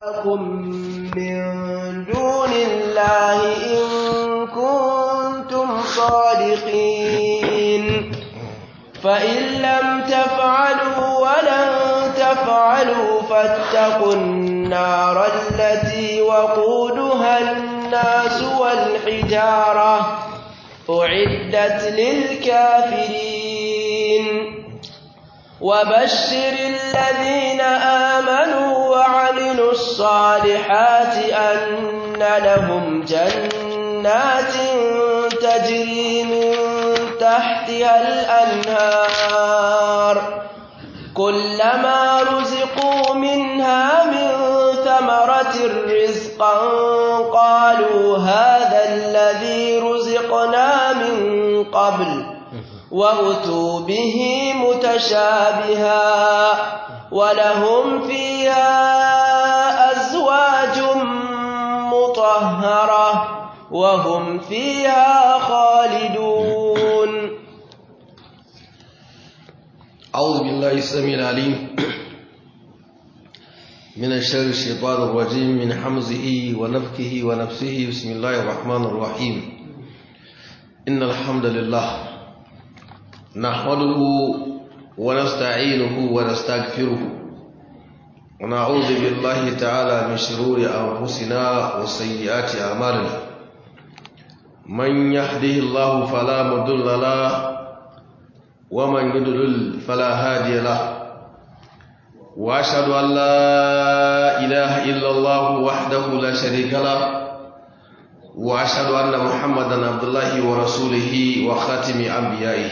لكم من دون الله إن كنتم صادقين فإن لم تفعلوا ولن تفعلوا فاتقوا النار التي وقودها الناس والحجارة أعدت للكافرين وبشر الذين آمنوا وعملوا الصالحات أن لهم جنات تجري من تحتها الأنهار كلما رزقوا منها من ثمرة رزقا قالوا هذا الذي رزقنا من قبل وأتوا به متشابها ولهم فيها أزواج مطهرة وهم فيها خالدون. أعوذ بالله السميع العليم من الشر الشيطان الرجيم من حمزه ونفخه ونفسه. بسم الله الرحمن الرحيم. إن الحمد لله نحمده ونستعينه ونستغفره ونعوذ بالله تعالى من شرور أنفسنا وسيئات أعمالنا. من يهده الله فلا مضل له ومن يضلل فلا هادي له وأشهد أن لا إله إلا الله وحده لا شريك له وأشهد أن محمدا عبد الله ورسوله وخاتم أنبيائه.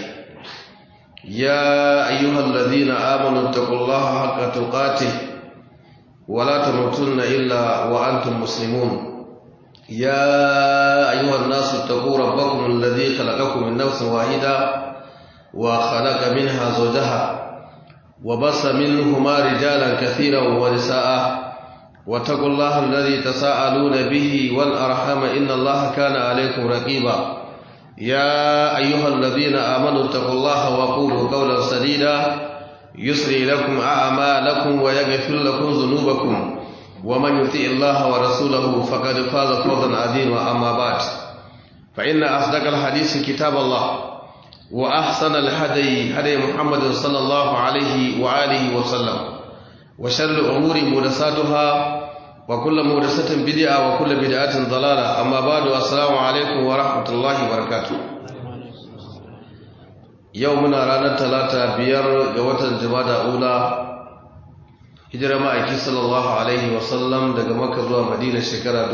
يا أيها الذين آمنوا اتقوا الله حق تقاته ولا تموتن إلا وأنتم مسلمون. يا أيها الناس اتقوا ربكم الذي خلقكم من نفس واحدة وخلق منها زوجها وبث منهما رجالا كثيرا ونساء واتقوا الله الذي تساءلون به والأرحام إن الله كان عليكم رقيبا. يا أيها الذين آمنوا اتقوا الله وقولوا قولا سديدا يسري لكم أعمالكم ويغفر لكم ذنوبكم ومن يطع الله ورسوله فقد فاز فوزا عظيما. أما بعد فإن أصدق الحديث كتاب الله وأحسن الهدي هدي محمد صلى الله عليه وآله وسلم وشر الأمور محدثاتها وكل محدثة بدعة وكل بدعة ضلالة. أما بعد السلام عليكم ورحمة الله وبركاته. يومنا رانا 3 ga watan Jumada Ula hijira ma'aiki sallallahu alaihi wasallam daga Makka zuwa Madina shekara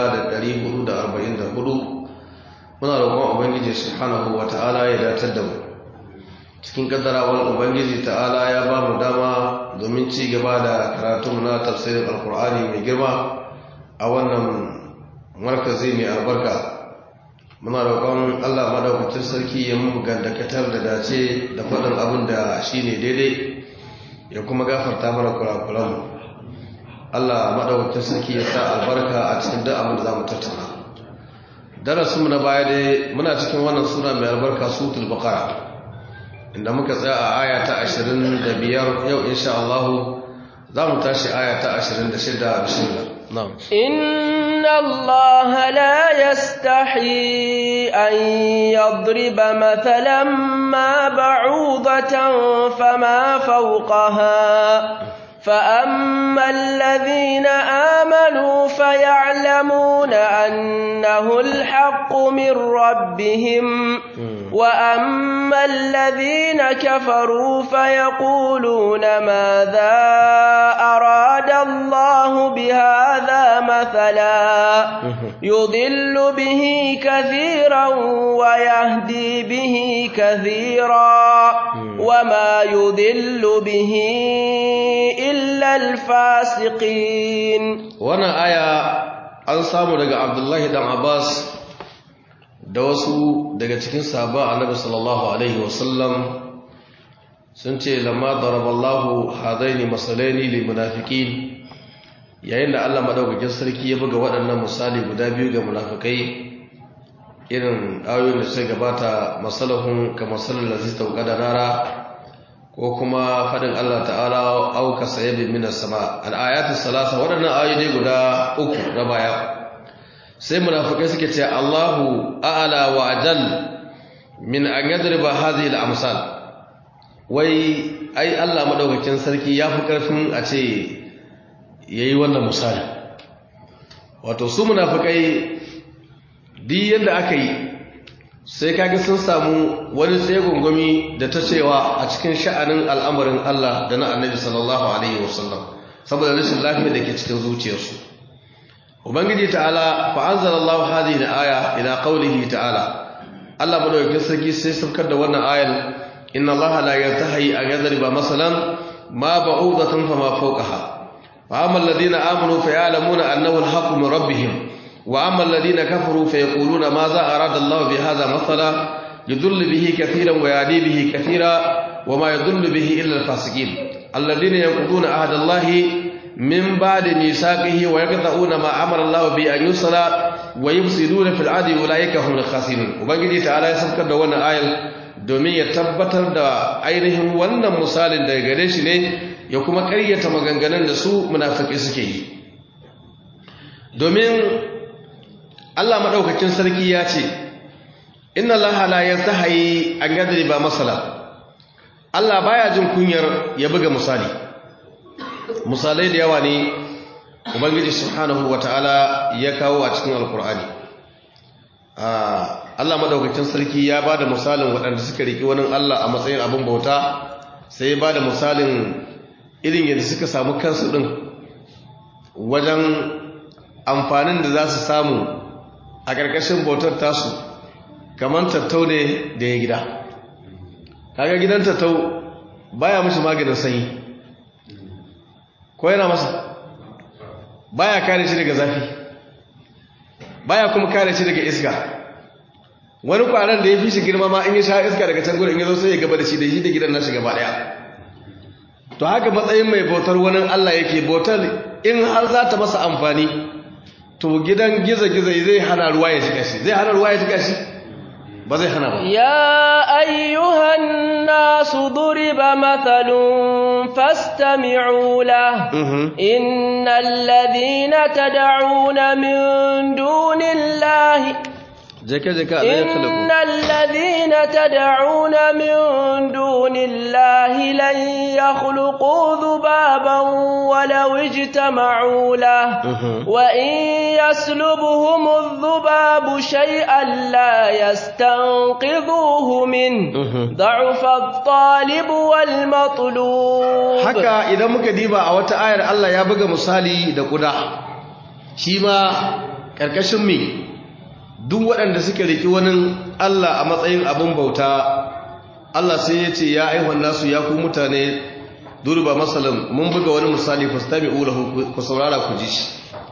1444. muna roƙon ubangiji subhanahu wata'ala ya datar da mu cikin kaddarawar ubangiji ta'ala ya ba mu dama domin ci gaba da karatu na tafsirin alkur'ani mai girma a wannan markazi mai albarka. muna roƙon Allah madaukakin sarki ya mu gandakatar da dace da faɗin abin da shine daidai ya kuma gafarta mana kurakuranmu. Allah madaukakin sarki ya sa albarka a cikin duk abin da zamu tattauna. darasinmu na baya dai muna cikin wannan sura mai albarka suratul baqara inda muka tsaya a aya ta 25. yau insha Allah za mu tashi aya ta 26. bismillah. na'am. inna Allah la yastahi an yadriba mathalan ma ba'udatan fama fawqaha فأما الذين آمنوا فيعلمون أنه الحق من ربهم وأما الذين كفروا فيقولون ماذا أراد الله بهذا مثلا يضل به كثيرا ويهدي به كثيرا وما يضل به إلا الفاسقين. wannan aya an samu daga Abdullahi dan Abbas da wasu daga cikin sahaba Annabi sallallahu alaihi wasallam sun ce lamma daraballahu hadaini masalaini lil munafiqin, yayin da Allah madaukakin sarki ya buga waɗannan misali guda biyu ga munafikai irin ayoyin da suka gabata, masalahun ka masalal ladzi tawqada nara ko kuma fadin Allah ta'ala auka sayyibin minas sama al-ayatu salasa wadannan ayoyi guda uku na baya sai munafikai suke ce Allahu a'la wa ajal min an yadriba hadhihi al-amsal wai ai Allah madaukakin sarki yafi karfin a ce yayi wannan misali wato su munafikai duk yanda aka yi sai kage sun samu wani tsegungumi da ta cewa a cikin sha'anin al'amarin Allah da na Annabi sallallahu alaihi wasallam saboda rashin lafiya da ke cikin zuciyarsu ubangiji ta'ala fa anzalallahu hadhihi al-aya ila qawlihi ta'ala Allah madaukakin sarki sai saukar da wannan ayar inna Allah la yantahi an yadriba masalan ma ba'udatan fama fawqaha fa amma alladhina amanu fa ya'lamuna annahu al-haqqu min rabbihim وأما الذين كفروا فيقولون ماذا أراد الله بهذا مثلا يضل به كثيرا ويهدي به كثيرا وما يضل به إلا الفاسقين الذين ينقضون عهد الله من بعد ميثاقه ويقطعون ما أمر الله به أن يوصل ويفسدون في الأرض أولئك هم الخاسرون وبنجي تعالى يسبك da wannan ayar domin ya tabbatar da ainihin wannan misalin daga gare shi ne ya kuma ƙaryata maganganun da su munafiki suke yi domin Allah madaukakin sarki ya ce inna allaha la yastahi an yadriba masala Allah baya jin kunyar ya buga misali misalai da yawa ne ubangiji subhanahu wataala ya kawo a cikin alqur'ani Allah madaukakin sarki ya bada misalin waɗanda suka riki wani Allah a matsayin abin bauta sai ya bada misalin irin yadda suka samu kansu din wajen amfanin da za su samu a ƙarƙashin bautar tasu kamar tattau ne da ya gida kaga gidan tattau baya mishi maganin sanyi ko yana masa baya kare shi daga zafi baya kuma kare shi daga iska wani kwanan da ya fi shi girma ma in ya sha iska daga can gudun ya zo sai ya gaba da shi da gidan nashi gaba daya to haka matsayin mai bautar wani Allah yake bautar in har za ta masa amfani to gidan gizo-gizo zai hana ruwa ya jika shi zai hana ruwa ya jika shi ba zai hana ba ya ayyuhan nasu duriba mathalun fastami'u la innal ladhina tad'una min dunillahi إن الذين تدعون من دون الله لن يخلقوا ذبابا ولو اجتمعوا له وإن يسلبهم الذباب شيئا لا يستنقذوه منه ضعف الطالب والمطلوب haka idan muka diba a wata ayar Allah ya buga misali da kuda shi ma karkashin me duk waɗanda suke riki wani Allah a matsayin abin bauta Allah sai ya ce ya aihon nasu ya ku mutane durba masalan mun buga wani misali fastami'u lahu ku saurara ku ji shi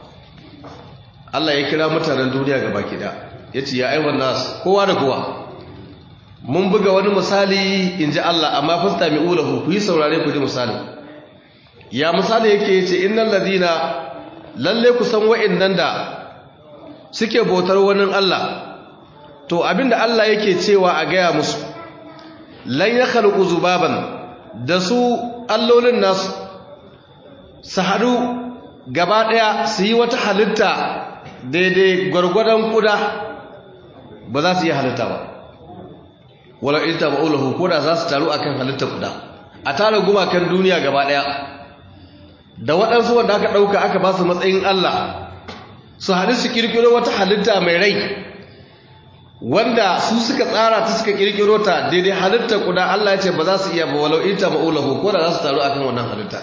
Allah ya kira mutanen duniya gaba kida yace ya aihon nasu kowa da kowa mun buga wani misali inji Allah amma fastami'u lahu ku yi saurare ku ji misali ya misali yake yace innal ladina lalle ku san wa'annan da suke bautar wani Allah to abinda Allah yake cewa a gaya musu lan ya khalqu zubaban da su allolin nasu su haɗu gaba ɗaya su yi wata halitta daidai gwargwadon kuda ba za su yi halitta ba wala ilta ba'ulahu ko da za su taru akan halitta kuda a tara gumakan duniya gaba ɗaya da waɗansu wanda aka ɗauka aka ba su matsayin Allah su haɗu su ƙirƙiro wata halitta mai rai wanda su suka tsara ta suka ƙirƙiro ta daidai halitta kuda Allah ya ce ba za su iya ba walau ita ma'ulahu ko da za su taru akan wannan halitta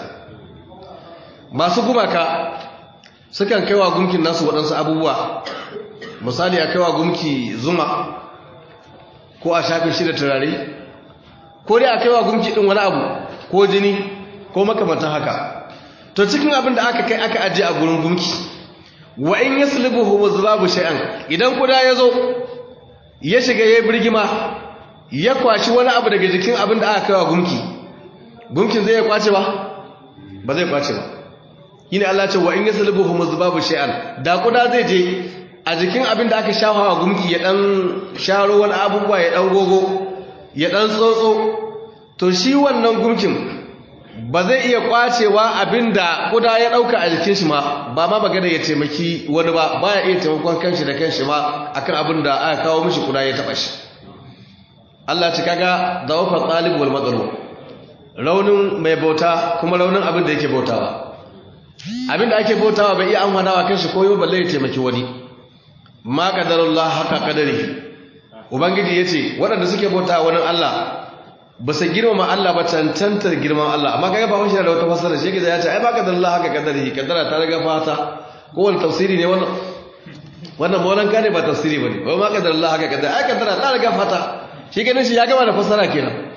masu gumaka sukan kaiwa gumkin nasu waɗansu abubuwa misali a kaiwa gumki zuma ko a shafe shi da turare ko dai a kaiwa gumki ɗin wani abu ko jini ko makamantan haka to cikin abin da aka kai aka ajiye a gurin gumki wa in yaslubuhu wazbabu shay'an idan kuda yazo ya shiga yayin birgima ya kwashi wani abu daga jikin abin da aka kaiwa gumkin zai kwace ba zai kwace ba yine Allah ce wa in yaslubuhu wazbabu shay'an da kuda zai je a jikin abin da aka shafawa gumki ya dan sharo wani abubuwa ya dan gogo ya dan tsotso to shi wannan gumkin ba zai iya kwacewa abinda kuda ya dauka a jikin shi ma ba ma magana ya taimaki wani ba baya iya taimakon kanshi da kanshi ma akan abinda aka kawo mishi kuda ya taba shi Allah ci kaga dawafat talib wal madlum raunin mai bauta kuma raunin abinda yake bautawa abinda ake bautawa bai iya amfanawa kanshi koyo balle ya taimaki wani ma qadarullah haka qadarihi ubangiji yace waɗanda suke bautawa wani Allah ba su girmama Allah ba cancantar girman Allah amma kaga ba shi da wata fasara shi kaza ya ce ai ba qadarullah haka qadarihi kadara ta riga fata ko wani tafsiri ne wannan maulan ka ne ba tafsiri bane ba ma qadarullah haka qadari ai kadara ta riga fata shi ganin shi ya gama da fasara kenan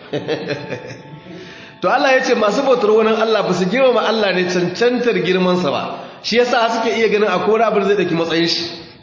to Allah ya ce masu bautar wani Allah ba su girmama Allah ne cancantar girmansa ba shi yasa suke iya ganin akwai abin zai daki matsayin shi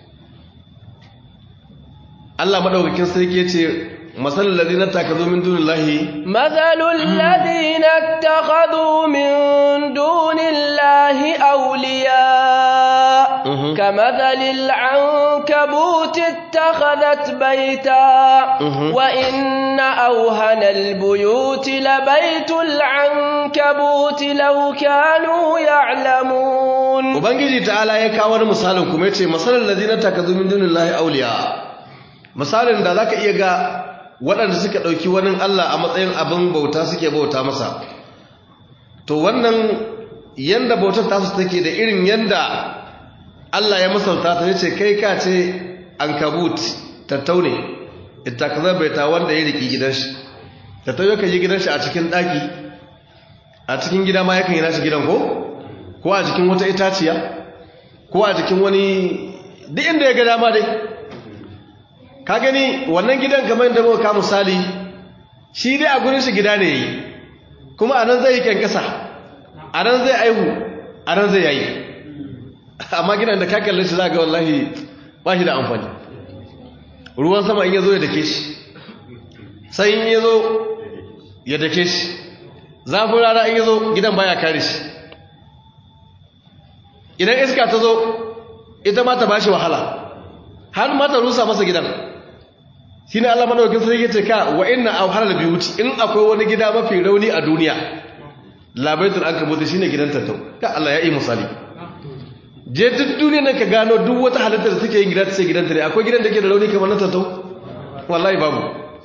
Allah madaukakin sarki ya ce masalul ladina takazu min dunillahi mathalul ladina takazu min dunillahi awliya kamathalil ankabut ittakhadhat bayta wa inna awhanal buyuti labaytul ankabut law kanu ya'lamun ubangiji ta'ala ya kawo misalin kuma yace masalul ladina takazu min dunillahi awliya misalin da zaka iya ga waɗanda suka ɗauki wani Allah a matsayin abin bauta suke bauta masa to wannan yanda bautar tasu take da irin yanda Allah ya misalta ta yace kai ka ce ankabut tattaune ittakaza baita wanda ya riki gidan shi tattaune kan yi gidan shi a cikin ɗaki a cikin gida ma yakan yi nashi gidan ko a cikin wata itaciya ko a cikin wani duk inda ya ga dama dai ka gani wannan gidan kamar da muka misali shi dai a gurin shi gida ne yayi kuma anan zai yi kankasa anan zai aihu anan zai yayi amma gidan da ka kalle shi zaka wallahi ba shi da amfani ruwan sama in yazo ya dake shi sai in yazo ya dake shi zafin rana in yazo gidan baya kare shi idan iska ta zo ita ma ta bashi wahala har ma ta rusa masa gidan shi ne Allah madaukakin sarki ya ce ka wa inna awhalal biyuti in akwai wani gida mafi rauni a duniya labaitul ankabut shine gidan tattau ka Allah ya yi misali je duk duniya nan ka gano duk wata halitta da take yin gida ta ce gidan ta ne akwai gidan da ke da rauni kamar na tattau wallahi babu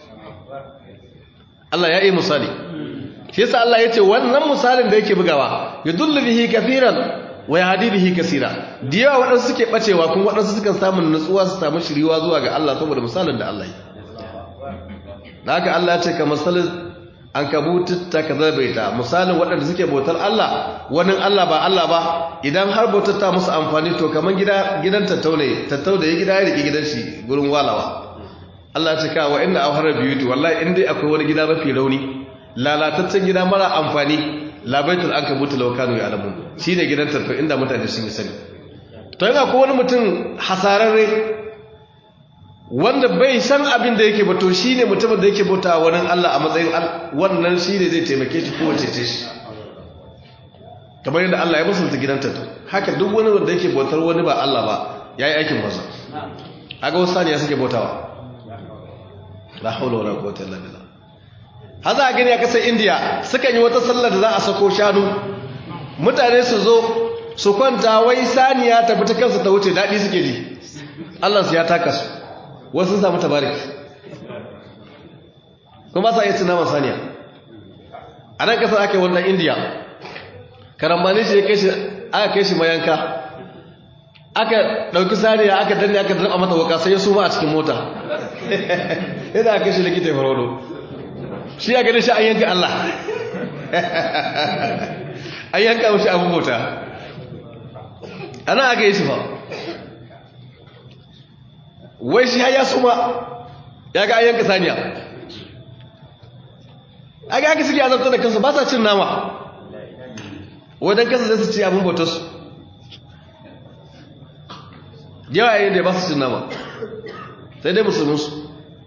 Allah ya yi misali shi yasa Allah ya ce wannan misalin da yake bugawa yudullu bihi kafiran wa yahdi bihi kaseera diyawa wadansu suke bacewa kuma wadansu sukan samu nutsuwa su samu shiriwa zuwa ga Allah saboda misalin da Allah ya haka Allah ya ce kamar misalin ankabut takazabaita misalin wadanda suke bautar Allah wani Allah ba Allah ba idan har bautar ta musu amfani to kaman gidan tattaune da ya gida ya rike gidan shi gurin walawa Allah ya ce ka wa inna awhara biyuti wallahi in dai akwai wani gida mafi rauni lalataccen gida mara amfani labaitul ankabut law kanu ya'lamun shine gidan tattau inda mutane sun yi sani to yana ko wani mutum hasararre wanda bai san abin da yake ba to shine mutumin da yake bauta wani Allah a matsayin wannan shine zai taimake shi ko wace ce shi kamar yadda Allah ya musulta gidan tattau haka duk wani wanda yake bautar wani ba Allah ba yayi aikin banza aga wasu saniya suke bautawa la hawla wala quwwata illa billah haza a gani a kasar indiya sukan yi wata sallar da za a sako shanu mutane su zo su kwanta wai saniya ta fita kansu ta wuce daɗi suke ji allansu ya taka su wasu samu tabariki kuma sa iya tunaman saniya a nan kasar aka yi wannan indiya karambani shi aka kai shi mayanka aka ɗauki saniya aka danne aka daɗa mata waka sai ya suma a cikin mota yadda aka kai shi likita ya faraudo shi ya gani shi an yanka Allah an yanka mashi abin bauta ana aka yi shi fa wai shi ya suma ya ga an yanka saniya aka aka suke azabta da kansu ba sa cin nama wadan kansu zai su ci abin bautarsu yawa yayin da ba su cin nama sai dai musulunsu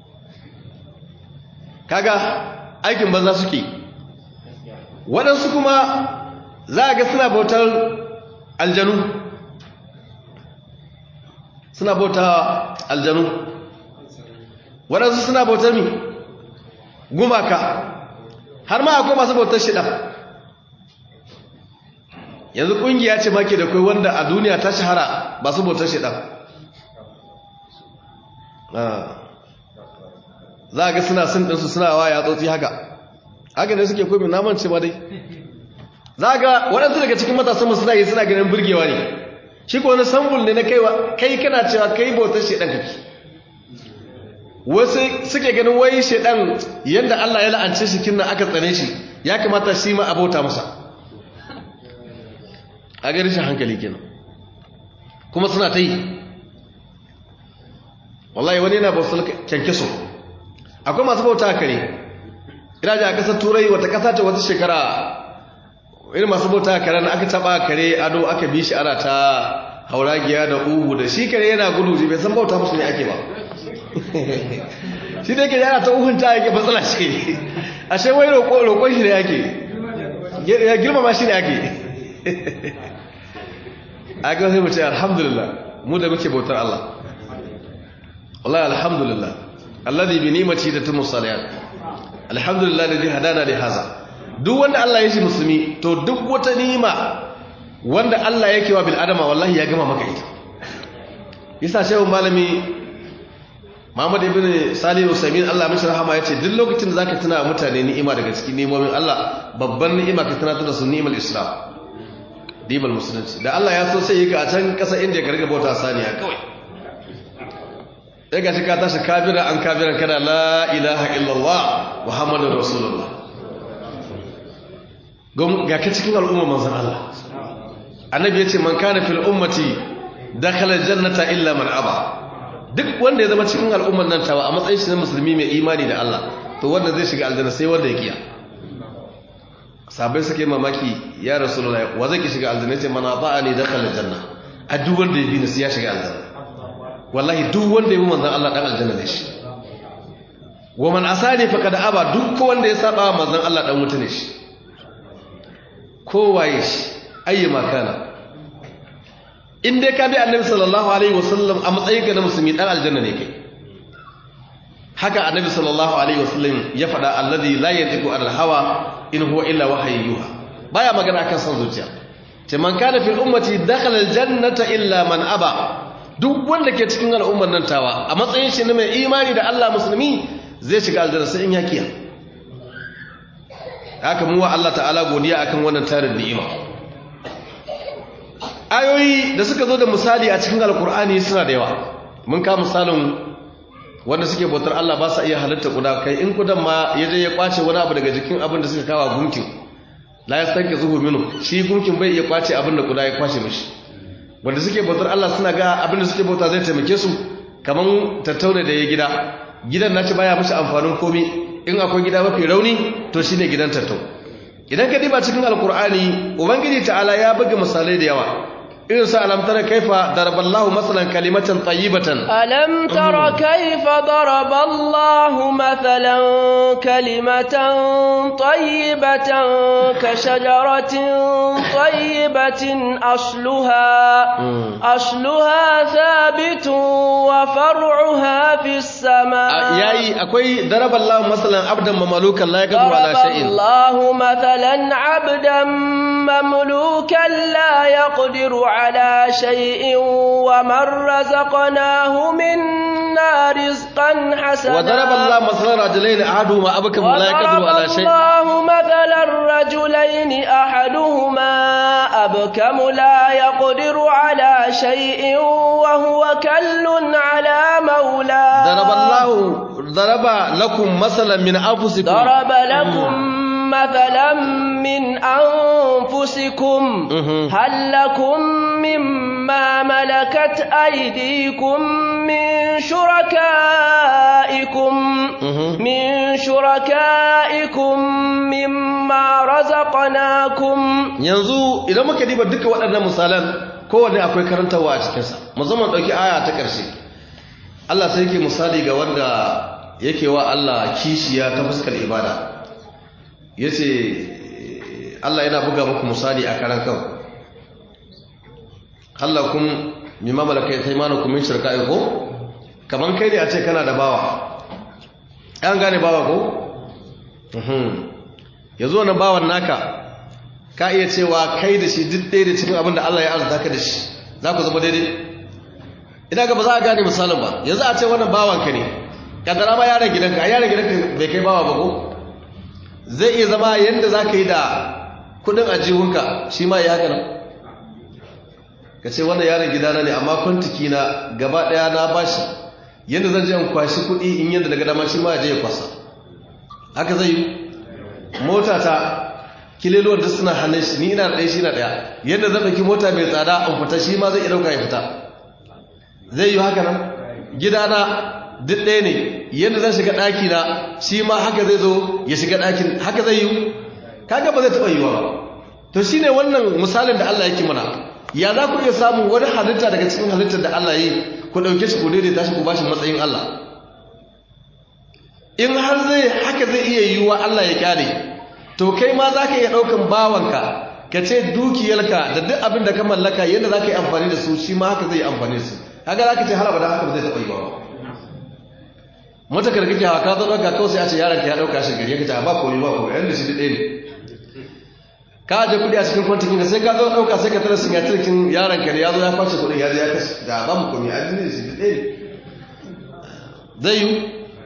kaga aikin banza suke waɗansu kuma za a ga suna bautar aljanu suna bautar aljanu waɗansu suna bautar mi gumaka har ma akwai masu bautar shedan yanzu kungiya ce make da kai wanda a duniya ta shahara masu bautar shedan za ga suna sun ɗinsu suna wa yatsotsi haka ne suke komi naman ce ba dai za ga waɗansu daga cikin matasan masu suna yi suna ganin burgewa ne shi ko wani sambul ne na kai kana cewa kai bautar shedan kake wasu suke ganin wai shedan yadda Allah ya la'ance shi kinna aka tsane shi ya kamata shi ma abota masa a ga rashin hankali kenan kuma suna ta yi wallahi wani yana bautar kyankyaso akwai masu bauta kare ina ji a kasar turai wata kasa ce wata shekara irin masu bauta kare na aka taba kare ado aka bi shi ana ta hauragiya da uhu da shi kare yana gudu bai san bauta musu ne ake ba shi dai kare yana ta uhunta yake matsala ce ashe wai roƙon shi ne ake ya girmama shi ne ake aka sai mu ce alhamdulillah mu da muke bautar Allah wallahi alhamdulillah alladhi bi ni'mati tatimmu salihat alhamdulillah alladhi hadana li hadha duk wanda Allah ya shi musulmi to duk wata ni'ima wanda Allah yake wa bil adama wallahi ya gama maka ita yasa shehu malami Muhammad ibn Salih Usaimin Allah mishi rahama yace duk lokacin da zaka tuna mutane ni'ima daga cikin ni'imomin Allah babban ni'ima ka tuna da su ni'imar Islam ni'imar musulunci da Allah ya so sai yaka a can kasa inda ya karga bauta saniya kawai sai ga shi ka tashi kabira an kabiran kana la ilaha illallah muhammadur rasulullah ga ka cikin al'umma manzon Allah annabi yace man kana fil ummati dakhala jannata illa man aba duk wanda ya zama cikin al'umman nan tawa a matsayin shi na musulmi mai imani da Allah to wanda zai shiga aljanna sai wanda ya kiya sabai suke mamaki ya rasulullah wa zai ki shiga aljanna sai man ata'ani dakhala janna a duk wanda ya bi ni sai ya shiga aljanna wallahi duk wanda ya bi manzon Allah dan aljanna ne shi wa man asani faqad aba duk wanda ya saba manzon Allah dan wuta ne shi kowaye shi ayyama kana in dai ka bi annabi sallallahu alaihi wasallam a matsayin ka na musulmi dan aljanna ne kai haka annabi sallallahu alaihi wasallam ya faɗa alladhi la yantiqu anil hawa in huwa illa wahyuha baya magana kan san zuciya ce man kana fil ummati dakhala aljannata illa man aba duk wanda ke cikin al'ummar nan tawa a matsayin shi ne mai imani da Allah musulmi zai shiga aljanna sai in ya kiya haka mu wa Allah ta'ala godiya akan wannan tarin ni'ima ayoyi da suka zo da misali a cikin alkur'ani suna da yawa mun ka misalin wanda suke bautar Allah ba sa iya halitta kuda kai in kudan ma ya je ya kwace wani abu daga jikin abin da suka kawo gunkin la yastanki zuhu minhu shi gunkin bai iya kwace abin da kuda ya kwace mishi wanda suke bautar Allah suna ga abin da suke bauta zai taimake su kaman tattauna da ya gidan naci baya mishi amfanin komai in akwai gida mafi rauni to shine gidan tattau idan ka diba cikin alkur'ani ubangiji ta'ala ya buga misalai da yawa irin sa alam tara kaifa daraballahu masalan kalimatan tayyibatan alam tara kaifa daraballahu mathalan kalimatan tayyibatan ka shajaratin tayyibatin asluha thabitun wa far'uha fis samaa yayi akwai daraballahu masalan abdan mamlukan la yaqdiru ala shay'in daraballahu mathalan abdan mamlukan la yaqdiru على شيء ومن رزقناه منا رزقا حسنا وضرب الله مثلا رجلين أحدهما أبكم لا يقدر على شيء الله مثلا الرجلين أحدهما أبكم لا يقدر على شيء وهو كل على مولاه ضرب لكم مثلا من أنفسكم ضرب لكم مثلا من أنفسكم هل لكم مما ملكت أيديكم من شركائكم مما رزقناكم yanzu idan muka diba duka waɗannan misalan kowanne akwai karantawa a cikinsa musamman ɗauki aya ta ƙarshe Allah sai yake misali ga wanda yake wa Allah kishiya ta fuskar ibada yace Allah yana buga muku misali a karan kan Allah kun mimma malakai taymanukum min shirka'ikum kaman kai ne a ce kana da bawa an gane bawa ko yanzu wannan bawan naka ka iya cewa kai da shi duk ɗaya da cikin abin da Allah ya arzuta ka da shi za ku zama daidai ina ga ba za a gane misalin ba. yanzu a ce wannan bawanka ne kaddara ma yaron gidanka a yaron gidanka bai kai bawa ba ko zai iya zama yadda za ka yi da kudin ajihunka shi ma ya haka nan ka ce wannan yaron gidana ne amma kwantiki na gaba daya na bashi yadda zan je in kwashi kudi in yadda daga dama shi ma ya je ya kwasa haka zai yi. mota ta kilelowar da suna hannun shi ni ina da ɗaya shi na ɗaya yadda zan ɗauki mota mai tsada in fita shi ma zai iya ɗauka ya fita zai yi haka nan. gidana duk ɗaya ne yadda zan shiga ɗaki na shi ma haka zai zo ya shiga ɗakin haka zai yi. kaga ba zai taɓa yiwa ba. to shine wannan misalin da Allah yake mana. ya za ku iya samun wani halitta daga cikin halittar da Allah yi ku ɗauke shi ku daidaita shi ku bashi matsayin Allah. in har haka zai iya yiwuwa Allah ya kyale to kai ma za ka iya ɗaukan bawanka ka ce dukiyarka da duk abin da ka mallaka yadda za ka yi amfani da su shi ma haka zai yi amfani da su. haka za ka ce halaba da haka ba zai taɓa yiwuwa ba. matakar kake hawa ka zo ɗauka kawai sai a ce yaronka ya ɗauka shi gari ya kace ba komi ba komi yan da shi ɗaya ne ka aje kuɗi a cikin kwantikin ka sai ka zo ɗauka sai ka tara sinyatirkin yaronka ne ya zo ya kwashe kuɗin ya zo ya kashe da ba mu komi a jini da shi ɗaya ne zai yi.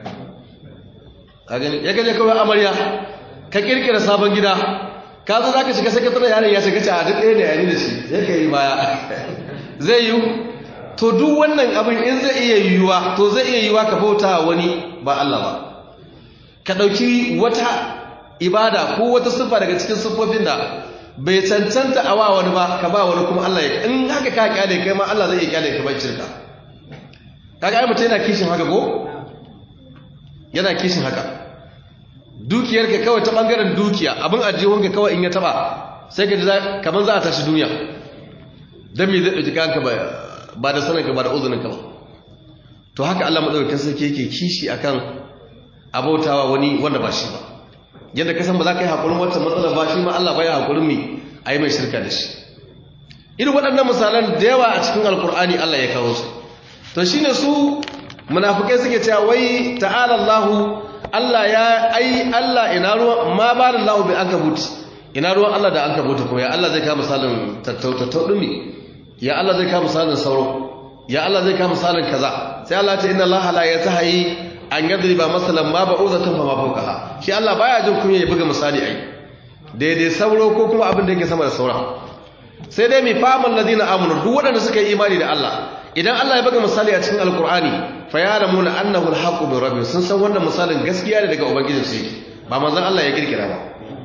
ya gaje kawai amarya ka kirkira sabon gida ka zo za ka shiga sai ka tara yaron ya shiga ce a duk ɗaya ne ya yi da shi ya ka yi baya zai yi. to duk wannan abin in zai iya yiwuwa to zai iya yiwuwa ka bauta wani ba Allah ba. ka ɗauki wata ibada ko wata siffa daga cikin siffofin da bai cancanta a wa wani ba ka ba wani kuma Allah ya in haka ka kyale kai ma Allah zai iya kyale ka bai shirka. kaga ai mutum yana kishin haka ko yana kishin haka. dukiyarka kawai ta bangaren dukiya abin ajiyonka kawai in ya taba sai ka ji kamar za a tashi duniya don me zai ɗauki kanka ba da sananka ba da uzuninka ba. to haka Allah madaukakin sarki yake kishi akan abautawa wani wanda ba shi ba. yadda ka san ba za ka yi hakurin wata matsalar ba shi ma Allah ba ya hakurin mai a yi mai shirka da shi. irin waɗannan misalan da yawa a cikin alkur'ani Allah ya kawo su. to shine su munafikai suke cewa wai ta'ala Allahu Allah ya Allah ina ruwan ma barin lahu bi ankabut ina ruwan Allah da ankabut ko ya Allah zai kawo misalin tattautau dumi ya Allah zai kawo misalin sauro ya Allah zai kawo misalin kaza sai Allah ya ce inna Allah la yatahi an yadriba masalan ma ba'udatan fa ma fawqaha shi Allah baya jin kunya ya buga misali ai daidai sauro ko kuma abin da yake sama da saura sai dai mi famal ladina amanu duk waɗanda suka yi imani da Allah idan Allah ya buga misali a cikin alkur'ani fa ya'lamuna annahu alhaqqu min rabbihim sun san wannan misalin gaskiya ne daga ubangijin su yake ba manzon Allah ya kirkira ba.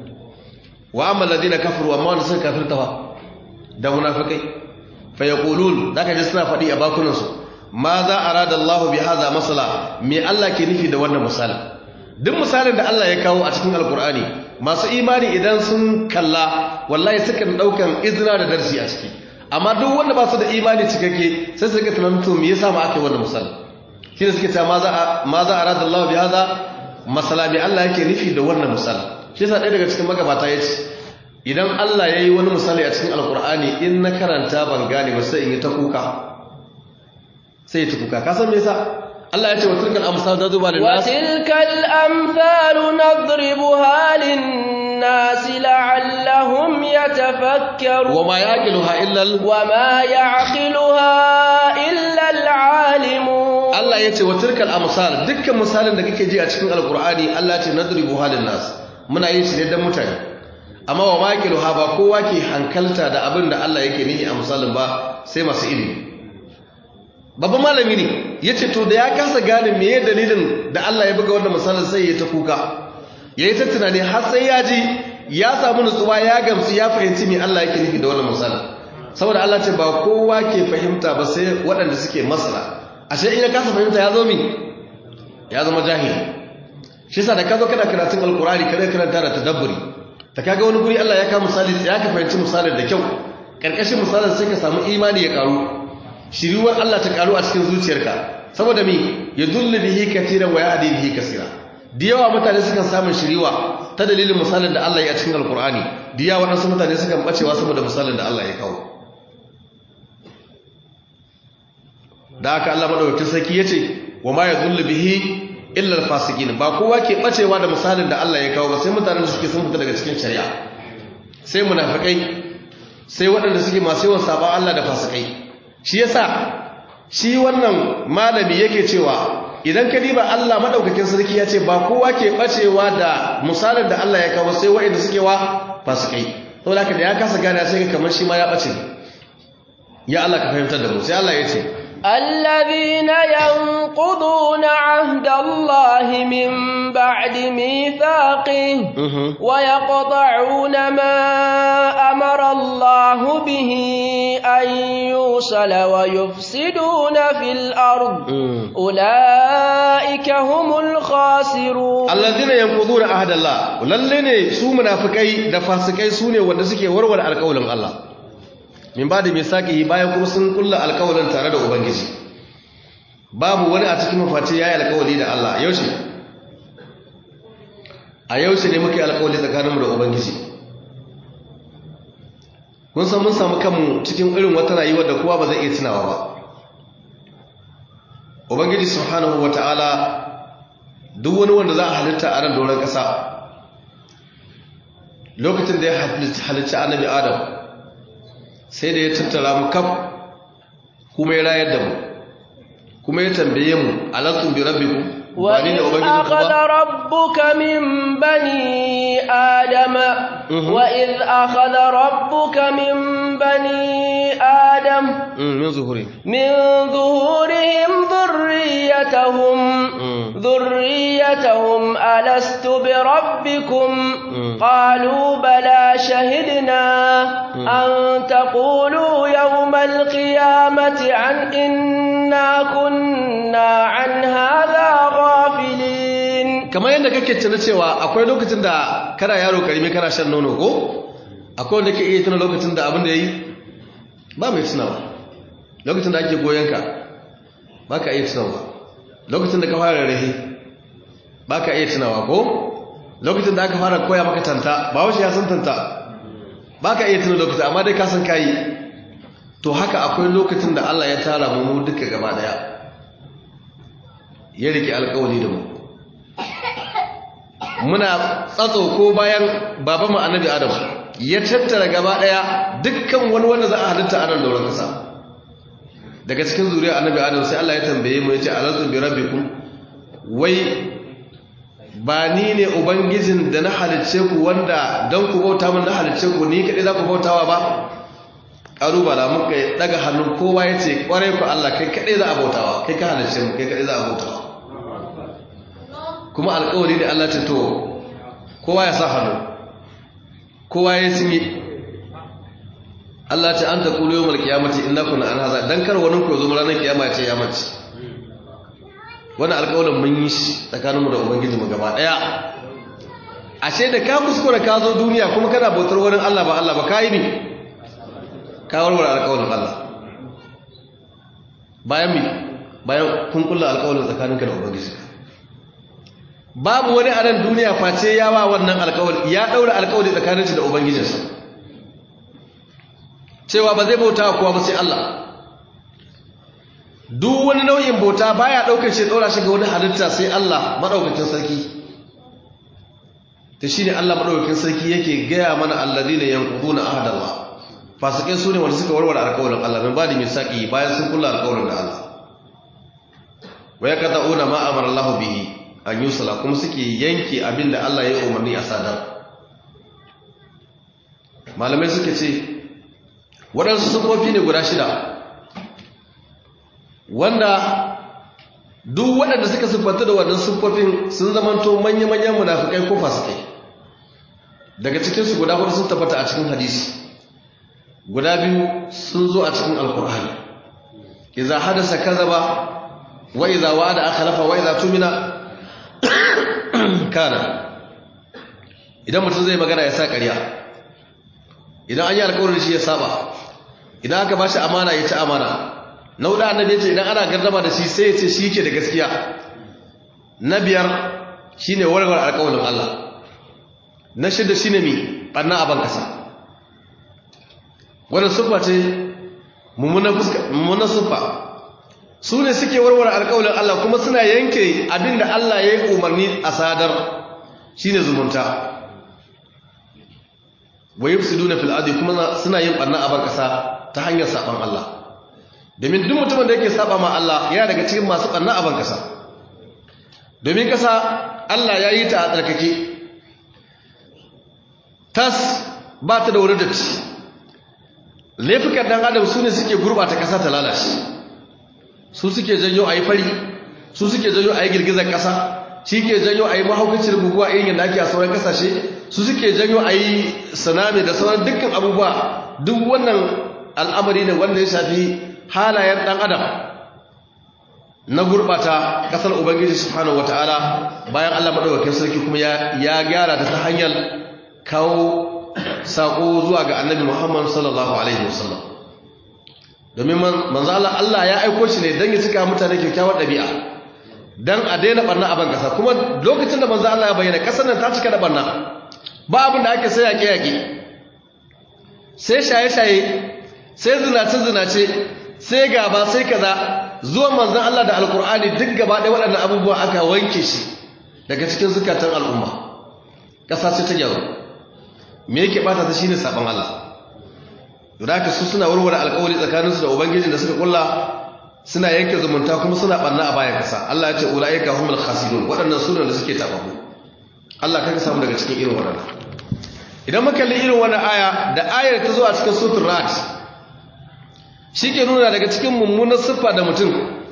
wa amma alladhina kafaru amma wanda suka kafirta fa da munafikai fa yaqulun zaka ji suna faɗi a bakunan su ma za arada Allah bi hadha masala me Allah ke nufi da wannan misalin. duk misalin da Allah ya kawo a cikin alkur'ani masu imani idan sun kalla wallahi sukan daukan izina da darsi a ciki. amma duk wanda ba su da imani cikakke sai su rika tunanin to me yasa ma aka yi wannan misali shi ne suke ta ma za arada Allah bi hadha masala bi Allah yake nufi da wannan misali. shi yasa ɗaya daga cikin magabata yace idan Allah yayi wani misali a cikin alkur'ani in na karanta ban gane ba sai in yi ta kuka sai ya ta kuka ka san me yasa Allah ya ce wa tilkal amsal nadribuha lin-nas wa tilkal amsal nadribuha lin-nas la'allahum yatafakkarun wa ma yaqiluha illa al-alimun. Allah ya ce wa tilkal amsal dukkan misalin da kake ji a cikin alqur'ani Allah ya ce nadribuha lin-nas muna yin shi ne dan mutane amma wa ma yaqiluha ba kowa ke hankalta da abin da Allah yake nihi a misalin ba sai masu ilimi. babban malami ne ya ce to da ya kasa gane meye dalilin da Allah ya buga wannan misalin sai ya ta kuka ya yi ta tunani har sai ya ji ya samu nutsuwa ya gamsu ya fahimci me Allah yake nufi da wannan misalin saboda Allah ce ba kowa ke fahimta ba sai waɗanda suke masana ashe in ya kasa fahimta ya zo mi ya zama jahili. shi yasa da ka zo kana karatun alkurani kada karanta da tadabburi ta kaga wani guri Allah ya kawo misali ya ka fahimci misalin da kyau karkashin misalin sai ka samu imani ya karu shiriwar Allah ta karu a cikin zuciyarka saboda me ya dullu bihi katiran wa yahdi bihi kaseera. da yawa mutane sukan samun shiriwa ta dalilin misalin da Allah ya cikin alkur'ani da yawa wadansu mutane sukan bacewa saboda misalin da Allah ya kawo. da haka Allah madaukakin sarki yace wa ma yadullu bihi illa al-fasiqin ba kowa ke bacewa da misalin da Allah ya kawo ba sai mutanen da suke sun fita daga cikin shari'a sai munafikai sai waɗanda suke masu yawan saban Allah da fasikai shi yasa shi wannan malami yake cewa idan ka diba Allah madaukakin sarki ya ce ba kowa ke bacewa da misalin da Allah ya kawo sai waɗanda suke wa fasikai saboda haka da ya kasa gane sai kamar shi ma ya bace ya Allah ka fahimtar da mu sai Allah ya ce الذين ينقضون عهد الله من بعد ميثاقه ويقطعون ما أمر الله به أن يوصل ويفسدون في الأرض أولئك هم الخاسرون الذين ينقضون عهد الله وللن سو منافقai da fasikai sune wanda suke warware alƙawarin Allah min ba da misaƙi bayan kuma sun kulla alƙawarin tare da ubangiji babu wani a cikin mafaci ya yi alƙawari da Allah a yaushe ne muke alƙawari tsakaninmu da ubangiji kun san mun samu kanmu cikin irin wata rayuwa da kowa ba zai iya tunawa ba ubangiji subhanahu wata'ala duk wani wanda za a halitta a ran doron ƙasa lokacin da ya halitta annabi adam sai da ya tattara mu kaf kuma ya rayar da mu kuma ya tambaye mu alastum bi rabbikum wa in akhadha rabbuka min bani adama wa id akhadha rabbuka min bani adam min zuhurihim dhurriyyatahum alastu bi rabbikum qalu bala shahidna an taqulu yawm al-qiyamati an inna kunna an hadha ghafilin. Kamar yadda kake tuna cewa akwai lokacin da kana yaro karimi kana shan nono ko akwai wanda ke iya tuna lokacin da abin da yayi ba mai tunawa, lokacin da ake goyonka ba ka iya tunawa, lokacin da ka fara rahe ba ka iya tunawa ko lokacin da aka fara koya maka tanta ba wasu ya san tanta ba ka iya tuna lokacin amma dai ka san kayi. To haka akwai lokacin da Allah ya tara mu duka gaba daya ya rike alƙawari da mu muna tsatso ko bayan babanmu annabi Adam ya tattara gaba daya dukkan wani wanda za a halitta a nan dauran kasa daga cikin zuriya annabi Adam sai Allah ya tambaye mu yace alastu bi rabbikum wai ba ni ne ubangijin da na halicce ku wanda dan ku bauta min na halicce ku ni kadai za ku bautawa ba ƙalubala muka daga hannun kowa ya ce ƙwarai ku Allah kai kaɗai za a bautawa kai ka halarci mu kai kaɗai za a bautawa kuma alƙawari da Allah ce to kowa ya sa hannu kowa ya sinye Allah ce an ta ƙulu yau malkiyamati inna kuna an haza don kar wani ku zo ranar kiyama ce ya mace wani alƙawarin mun yi shi tsakaninmu da ubangiji mu gaba ɗaya ashe da ka kuskura ka zo duniya kuma kana bautar wani Allah ba ka yi ne ka warware alƙawarin Allah bayan kun kulla alƙawarin tsakaninka da ubangiji babu wani a nan duniya face yawa wannan alƙawari ya daura alƙawari tsakaninsa da ubangijinsa cewa ba zai bauta kowa ba sai Allah duk wani nau'in bauta baya daukar shi daura shi ga wani halitta sai Allah madaukakin sarki ta shine Allah madaukakin sarki yake gaya mana alladina yanquduna ahdallah fasikai su ne wanda suka warware alƙawarin Allah min ba da misaki bayan sun kula alƙawarin da Allah wa ya kada una ma amara Allah bihi an yusala kuma suke yanke abin da Allah ya umarni a sadar. Malamai suka ce waɗansu sufofi ne guda 6 wanda duk waɗanda suka siffanta da waɗannan sufofin sun zamanto manya-manyan munafikai ko fasikai. Daga cikinsu guda 4 sun tabbata a cikin hadisi, guda 2 sun zo a cikin alkur'ani. Iza hadasa kazaba wa iza wa'ada akhlafa wa iza tumina kana. Idan mutum zai magana ya sa ƙarya, idan an yi alƙawarin shi ya saba, idan aka bashi amana ya ci amana. Na huɗu annabi ya ce idan ana gardama da shi sai ya ce shi ke da gaskiya. Na 5 shine warware alƙawarin Allah. Na 6 shine mi banna a bankasa. Wannan siffa ce mummunan siffa. su ne suke warware alƙawalin Allah kuma suna yanke abinda Allah ya yi umarni a sadar shine zumunta wa yufsiduna fil ardi kuma suna yin barna a ban kasa ta hanyar saban Allah domin duk mutumin da yake saba ma Allah yana daga cikin masu barna a ban kasa domin kasa Allah ya yi ta a tsarkake tas ba ta da wani datti laifukan dan adam su ne suke gurbata kasa ta lalace su suke janyo a yi fari su suke janyo a yi girgizar kasa shi ke janyo a yi mahaukacin guguwa irin yadda ake a sauran kasashe su suke janyo a yi tsunami da sauran dukkan abubuwa duk wannan al'amari ne wanda ya shafi halayen ɗan adam na gurɓata ƙasar ubangiji subhanahu wata'ala bayan Allah maɗaukakin sarki kuma ya gyara ta hanyar kawo saƙo zuwa ga annabi Muhammad sallallahu alaihi wasallam domin manzo Allah ya aiko shi ne don ya cika mutane kyakkyawar ɗabi'a dan a daina barna a ban kasa kuma lokacin da manzo Allah ya bayyana kasar nan ta cika da barna ba abin da ake sai yaƙe sai shaye-shaye sai zinace sai gaba sai kaza zuwan manzon Allah da alkur'ani duk gaba ɗaya waɗannan abubuwa aka wanke shi daga cikin zukatan al'umma ƙasa ce ta gyaru me yake bata ta shine saban Allah da haka su suna warware alƙawari tsakaninsu da ubangijin da suka kulla suna yanke zumunta kuma suna barna a bayan kasa Allah ya ce ulaika humul khasirun waɗannan sunan da suke tababu Allah kaga samu daga cikin irin waɗannan idan muka kalli irin wannan aya da ayar ta zo a cikin suratul ra'd shike nuna daga cikin mummunan siffa da mutum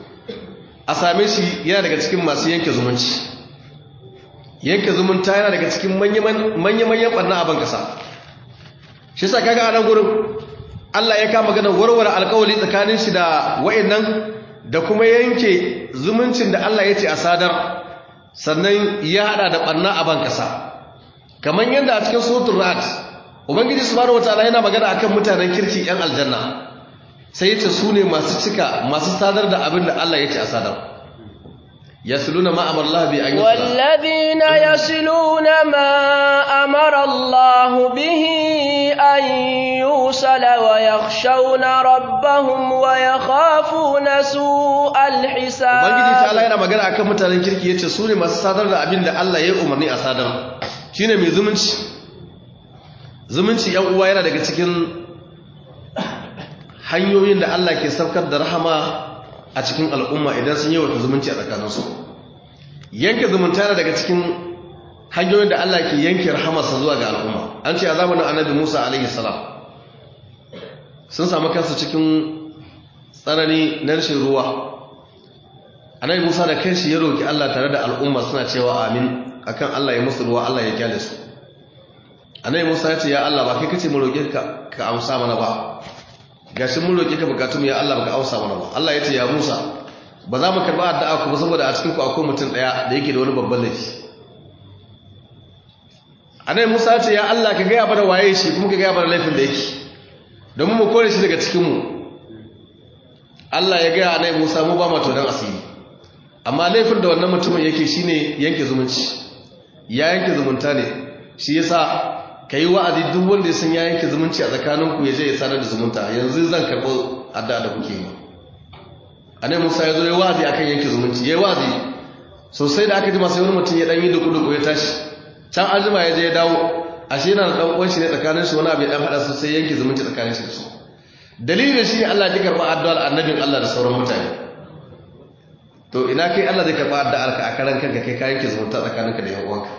a same shi yana daga cikin masu yanke zumunci yanke zumunta yana daga cikin manya-manyan barna a ban kasa shi yasa kaga a nan gurin Allah ya kama ganin warware alƙawari tsakanin shi da wa'annan da kuma yanke zumuncin da Allah ya ce a sadar sannan ya hada da barna a ban kasa kamar yadda a cikin suratul ra'd ubangiji subhanahu wataala yana magana akan mutanen kirki yan aljanna sai yace su ne masu cika masu sadar da abin da Allah ya ce a sadar yasluna ma amara Allah bi an yusla walladhina yasluna ma amara Allah bihi an yusala wa yakhshawna rabbahum wa yakhafuna su'al hisab ubangiji ta Allah yana magana akan mutanen kirki yace su ne masu sadar da abin da Allah ya umarni a sadar shine mai zumunci yan uwa yana daga cikin hanyoyin da Allah ke saukar da rahama a cikin al'umma idan sun yi wata zumunci a tsakaninsu yanke zumunta yana daga cikin hanyoyin da Allah ke yanke rahamarsa zuwa ga al'umma an ce a zamanin annabi Musa alaihi salam sun samu kansu cikin tsanani na rashin ruwa annabi Musa da kanshi ya roki Allah tare da al'umma suna cewa amin akan Allah ya musu ruwa Allah ya kyale su annabi Musa ya ce ya Allah ba kai kace mu roke ka amsa mana ba gashi mun roke ka bukatun ya Allah baka amsa mana ba Allah ya ce ya Musa ba za mu karba addu'a ku ba saboda a cikin ku akwai mutum daya da yake da wani babban laifi annabi Musa ya ce ya Allah ka ga ya bada waye shi kuma ka ga ya bada laifin da yake domin mu kore shi daga cikin mu Allah ya ga annabi Musa mu ba mu to dan asiri amma laifin da wannan mutumin yake shine yanke zumunci ya yanke zumunta ne shi yasa kai wa'azi duk wanda ya san ya yanke zumunci a tsakaninku ya je ya sanar da zumunta yanzu zan karɓo addu'a da kuke yi annabi Musa ya zo ya wa'azi akan yanke zumunci yayi wa'azi sosai da aka ji masa wani mutum ya dan yi duku ya tashi can aljima ya je ya dawo ashe yana da dan uwan shi ne tsakanin shi wani abu ya dan hada su sai yanke zumunci tsakanin shi da su dalilin shi ne Allah ya karɓa addu'ar annabin Allah da sauran mutane to ina kai Allah zai karɓa addu'arka a karan kanka kai ka yanke zumunta tsakaninka da yan uwanka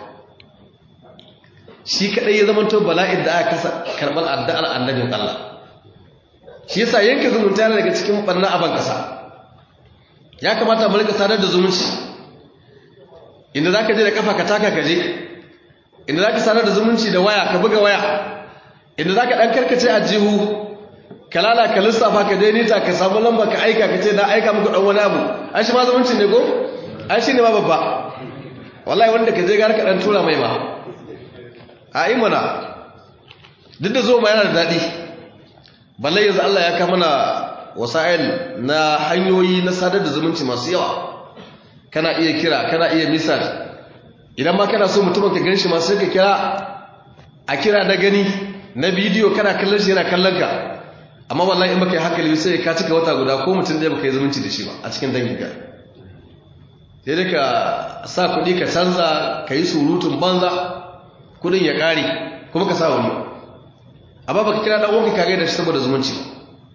shi kadai ya zamanto bala'in da aka karɓar addu'ar annabin Allah shi yasa yanke zumunta ne daga cikin barna aban kasa ya kamata mu rika sadar da zumunci inda zaka je da kafa ka taka ka je inda zaka sadar da zumunci da waya ka buga waya inda zaka dan karkace a jihu kalala ka lissafa ka daidaita ka samu lamba ka aika ka ce na aika muku dan wani abu ai shi ma zumunci ne ko ai shi ne ma babba wallahi wanda ka je gar ka dan tura mai ma a yi mana duk da zo ma yana da daɗi balle yanzu Allah ya kama na wasa'il na hanyoyi na sadar da zumunci masu yawa kana iya kira kana iya misal idan ma kana so mutumin ka gan shi masu ka kira a kira na gani na bidiyo kana kallon shi yana kallon ka amma wallahi in baka yi hankali sai ka cika wata guda ko mutum ɗaya baka yi zumunci da shi ba a cikin danginka sai dai ka sa kuɗi ka canza ka yi surutun banza kuɗin ya ƙare kuma ka sa wani amma baka kira ɗan uwanka ka gaida shi saboda zumunci ba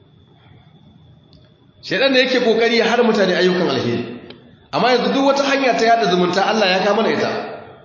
shaidan da yake kokari ya hana mutane ayyukan alheri amma yanzu duk wata hanya ta yada zumunta Allah ya kawo mana ita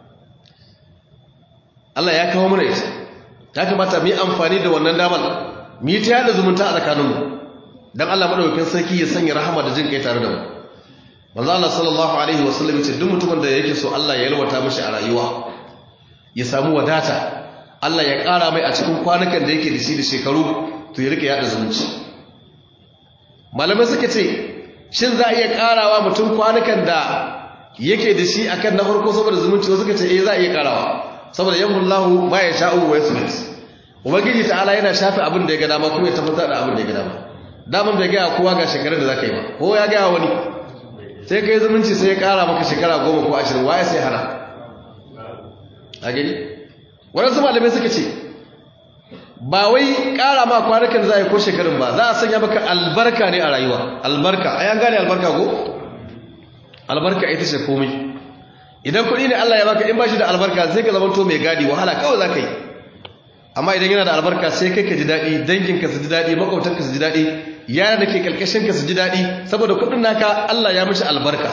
Allah ya kawo mana ita ya kamata mu yi amfani da wannan damar mu yi ta yada zumunta a tsakaninmu dan Allah madaukakin sarki ya sanya rahama da jin kai tare da mu manzo Allah sallallahu alaihi wasallam yace duk mutumin da yake so Allah ya yalwata mishi a rayuwa ya samu wadata Allah ya ƙara mai a cikin kwanukan da yake da shi da shekaru to ya rika yada zumunci malamai suka ce shin za a iya karawa mutum kwanukan da yake da shi akan na farko saboda zumunci wasu suka ce za a iya karawa saboda yamhullahu ma ya sha'u wa yasmut ubangiji ta'ala yana shafe abin da ya ga dama kuma ya tabbatar da abin da ya ga dama daman bai gaya kowa ga shekarun da zaka yi ba ko ya gaya wani sai kai zumunci sai ya kara maka shekara 10 ko 20 waye sai hana a gani wadansu malamai suka ce ba wai ƙara ma kwanukan za a yi ko shekarun ba za a sanya maka albarka ne a rayuwa albarka a yan gane albarka ko? albarka ita ce komai idan kuɗi ne Allah ya baka in ba shi da albarka sai ka zamanto mai gadi wahala kawai za ka yi amma idan yana da albarka sai kai ka ji daɗi danginka su ji daɗi makwabtanka su ji daɗi yana da ke ƙarƙashinka su ji daɗi saboda kuɗin naka Allah ya mishi albarka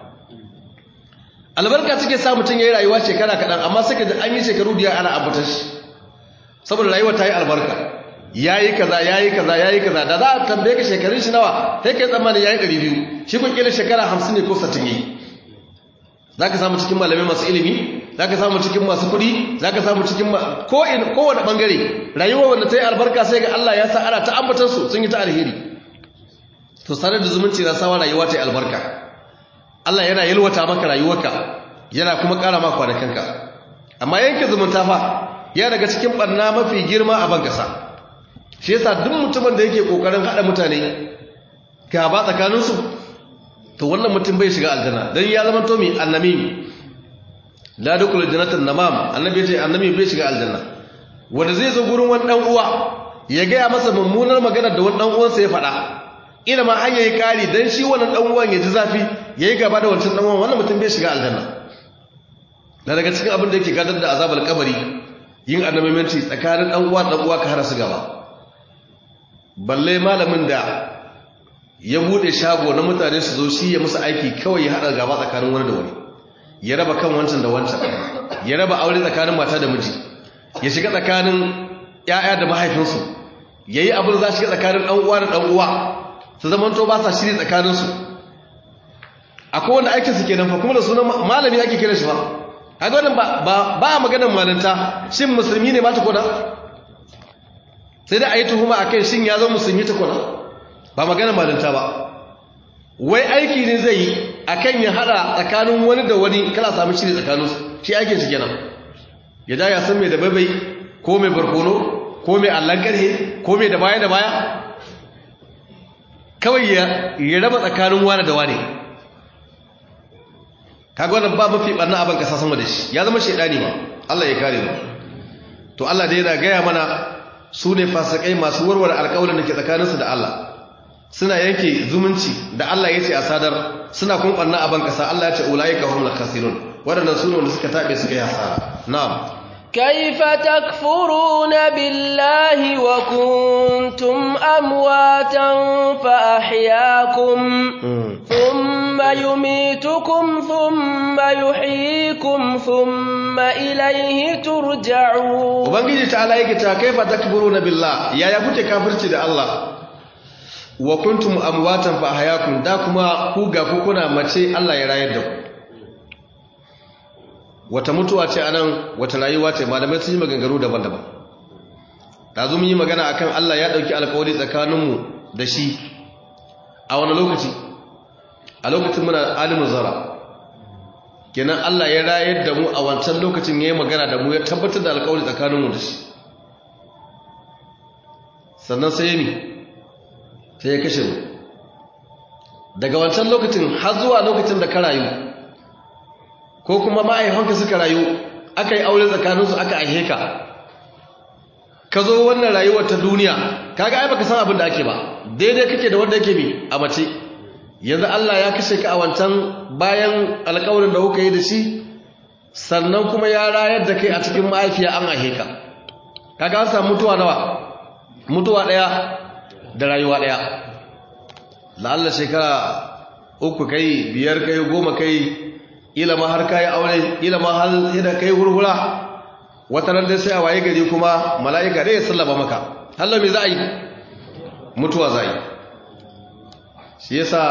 albarka take sa mutum ya yi rayuwa shekara kaɗan amma sai ka ji an yi shekaru biya ana ambatan shi saboda rayuwa ta yi albarka yayi kaza yayi kaza yayi kaza da za a tambaye ka shekarun shi nawa sai kai tsammani yayi 200 shi kun kila shekara 50 ne ko 60 yi zaka samu cikin malamai masu ilimi zaka samu cikin masu kuɗi zaka samu cikin kowane bangare rayuwa wanda ta yi albarka sai ga Allah ya sa ana ta ambatan su sun yi ta alheri to sanar da zumunci na sawa rayuwa ta yi albarka Allah yana yalwata maka rayuwarka yana kuma ƙara maka kwanakanka amma yanke zumunta fa ya daga cikin barna mafi girma a ban kasa shi yasa duk mutumin da yake kokarin hada mutane gaba tsakaninsu to wannan mutum bai shiga aljanna dan ya zama to mai annami la dukul jannatan namam annabi ya ce annabi bai shiga aljanna wanda zai zo gurin wani dan uwa ya ga masa mummunar magana da wani dan uwansa ya faɗa ina ma har yayi kari dan shi wannan dan uwan ya ji zafi yayi gaba da wancan dan uwan wannan mutum bai shiga aljanna daga cikin abin da yake gadar da azabul kabari yin annabimanci tsakanin dan uwa ka hana su gaba balle malamin da ya bude shago na mutane su zo shi ya musu aiki kawai ya hada gaba tsakanin wani da wani ya raba kan wancan da wancan ya raba aure tsakanin mata da miji ya shiga tsakanin ƴaƴa da mahaifinsu yayi abin za shiga tsakanin dan uwa da dan uwa su zamanto ba sa shiri tsakanin su akwai wanda aikin su kenan fa kuma da sunan malami ake kira shi ba kaga wannan ba maganar malanta shin musulmi ne ba ta kona sai da ayi tuhuma akai shin ya zama musulmi ta kona ba maganar malanta ba wai aiki ne zai yi akan ya hada tsakanin wani da wani kala samu shiri tsakanin su shi aikin shi kenan ya da ya san me da babai ko me barkono ko me allan karhe ko me da baya kawai ya raba tsakanin wani da wani kaga wannan ba mafi barna aban kasa sama da shi ya zama shedani ma Allah ya kare mu to Allah dai yana gaya mana su ne fasikai masu warware alƙawarin da ke tsakaninsu da Allah suna yanke zumunci da Allah ya ce a sadar suna kuma barna aban kasa Allah ya ce ulaika humul khasirun wadannan su ne wanda suka tabe suka yi hasara na'am كيف تكفرون بالله وكنتم أمواتا فأحياكم ثم يميتكم ثم يحييكم ثم إليه ترجعون وبنجي تعالى يكتا كيف تكفرون بالله يا يكوت كافرتي ده الله وكنتم أمواتا فأحياكم داكما كوغا كوكونا ماتي الله يرايد دكم wata mutuwa ce anan wata rayuwa ce malamai sun yi maganganu daban-daban dazu mun yi magana akan Allah ya dauki alƙawari tsakaninmu da shi a wani lokaci a lokacin muna alimin zara kenan Allah ya rayar da mu a wancan lokacin yayin magana da mu ya tabbatar da alƙawari tsakaninmu da shi sannan sai ya kashe mu daga wancan lokacin har zuwa lokacin da ka rayu ko kuma ma'aikanka suka rayu aka yi aure tsakaninsu aka aihe ka ka zo wannan rayuwar ta duniya kaga ai baka san abin da ake ba daidai kake da wanda yake bi a mace yanzu Allah ya kashe ka a wancan bayan alƙawarin da kuka yi da shi sannan kuma ya rayar da kai a cikin mahaifiya an aihe ka kaga an samu mutuwa nawa mutuwa daya da rayuwa daya la'alla shekara 3 kai 5 kai 10 kai ila ma har kai aure ila ma har da kai hurhura wata ran dai sai a waye gari kuma mala'ika dai ya sallaba maka hallo me za a yi mutuwa za yi shi yasa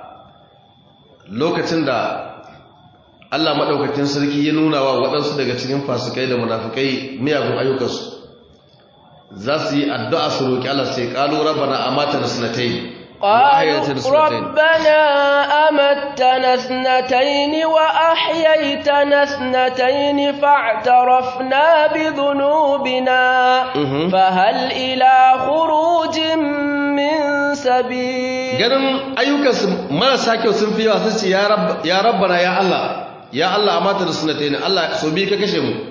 lokacin da Allah madaukakin sarki ya nuna wa waɗansu daga cikin fasikai da munafikai miyagun ayyukansu za su yi addu'a su roki Allah sai qalu rabbana amatana sanatayn ربنا أمتنا اثنتين وأحييتنا اثنتين فاعترفنا بذنوبنا فهل إلى خروج من سبيل ganin ayyukansu marasa kyau sun fi yawa sun ce ya rabbana ya Allah amata da sunatayn Allah so bi ka kashe mu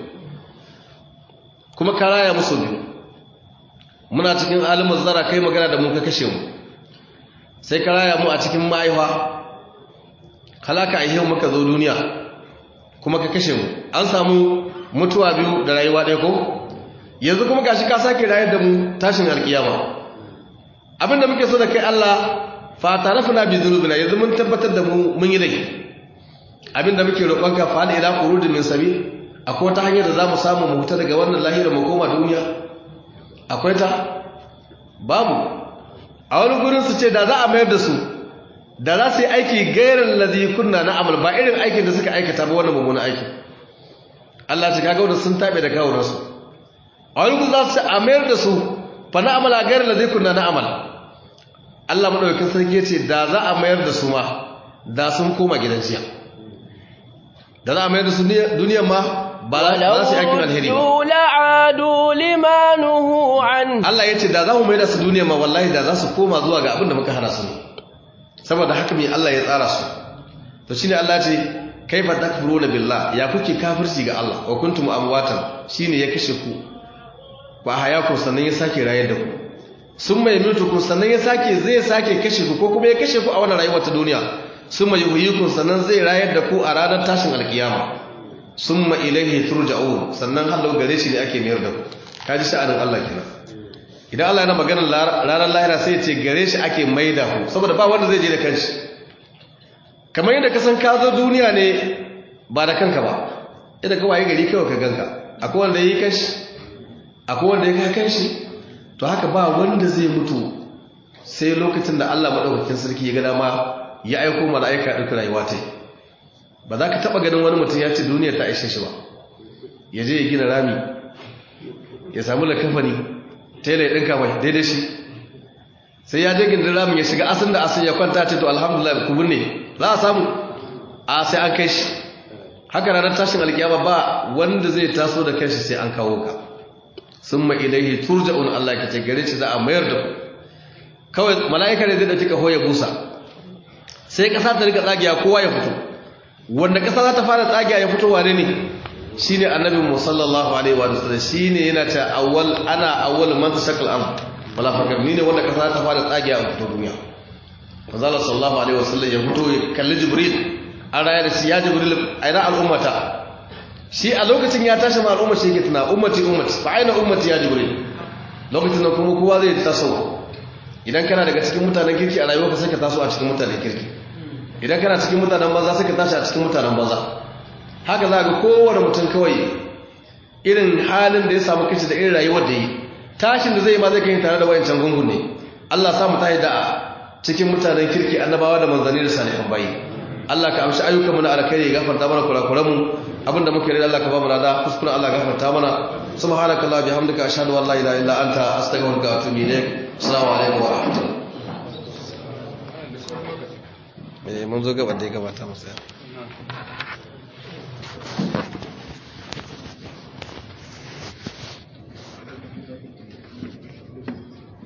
kuma ka raya musu biyu muna cikin alimin zara kai magana da mu ka kashe mu sai ka raya mu a cikin ma'aiwa halaka a yau muka zo duniya kuma ka kashe mu an samu mutuwa biyu da rayuwa ɗaya ko yanzu kuma gashi ka sake rayar da mu tashin alkiyama abinda muke so da kai Allah fa tarafna bi dhunubina yanzu mun tabbatar da mu mun yi laifi abinda muke roƙonka fa da ila qurud min sabil akwai wata hanyar da zamu samu mu huta daga wannan lahira mu koma duniya akwai ta babu a wani gurin su ce da za a mayar da su da za su yi aiki gairar lazi kunna na amal ba irin aikin da suka aikata ba wannan mummunan aikin Allah ce kaga wanda sun tabe da kawunansu a wani gurin za su ce a mayar da su fa na amala gairar lazi kunna na amal Allah madaukakin sarki ya ce da za a mayar da su ma da sun koma gidan jiya da za a mayar da su duniyar ma ba za su yi aikin alheri ba Allah ya ce da za mu mai da su duniya ma wallahi da za su koma zuwa ga abin da muka hana su ne saboda haka mai Allah ya tsara su to shine Allah ce kaifa takfuruna billah ya kuke kafirci ga Allah wa kuntum amwatan shine ya kashe ku ba hayaku sannan ya sake rayar da ku sun mai mutu ku sannan zai sake kashe ku ko kuma ya kashe ku a wannan rayuwar ta duniya sun mai yuhyikum sannan zai rayar da ku a ranar tashin alkiyama summa ilaihi turja'un sannan hallo gare shi ne ake mayar da ku kaji sha'anin Allah kenan idan Allah yana maganar ranar lahira sai ya ce gare shi ake maida ku saboda ba wanda zai je da kanshi kamar yadda ka san ka zo duniya ne ba da kanka ba idan ka waye gari kawai ka ganka akwai wanda yayi kanshi akwai wanda ya kai kanshi to haka ba wanda zai mutu sai lokacin da Allah madaukakin sarki ya ga dama ya aiko mala'ika duka rayuwa ta ba za ka taba ganin wani mutum ya ce duniyar ta aishe shi ba ya je ya gina rami ya samu lakafani tela ya ɗinka mai daidai shi sai ya je gindin ramin ya shiga asin da asin ya kwanta ce to alhamdulillah ku binne za a samu a sai an kai shi haka ranar tashin alkiyama ba wanda zai taso da kanshi sai an kawo ka sun ma ilaihi turja'un Allah ka ce gare shi za a mayar da ku kawai mala'ika ne zai da tika hoya busa sai ƙasa ta rika tsagiya kowa ya fito wanda ƙasa za ta fara tsagiya ya fito wane ne shine annabi mu sallallahu alaihi wa sallam shine yana ta awwal man tasakal am wala fakar ni ne wanda ƙasa ta fara tsagiya a fito duniya manzo sallallahu alaihi wa sallam ya fito ya kalli jibril an raya da shi ya jibril aina al'ummata shi a lokacin ya tashi ma al'umma shi yake tuna ummati fa aina ummati ya jibril lokacin da kuma kowa zai taso idan kana daga cikin mutanen kirki a rayuwarka sai ka taso a cikin mutanen kirki idan kana cikin mutanen banza sai ka tashi a cikin mutanen banza haka za ga kowane mutum kawai irin halin da ya samu kashi da irin rayuwar da yi tashin da zai ma zai kai tare da wayancan gungun ne Allah samu tahi da cikin mutanen kirki annabawa da manzanni da salihan bayi Allah ka amshi ayyukanmu na alkhairi ya gafarta mana kurakuranmu abinda muke rida Allah ka ba mu lada kuskure Allah gafarta mana subhanakallah bihamdika ashhadu an la ilaha illa anta astaghfiruka wa atubu ilaik assalamu alaikum wa rahmatullahi mun zo gaba da ya gabata masa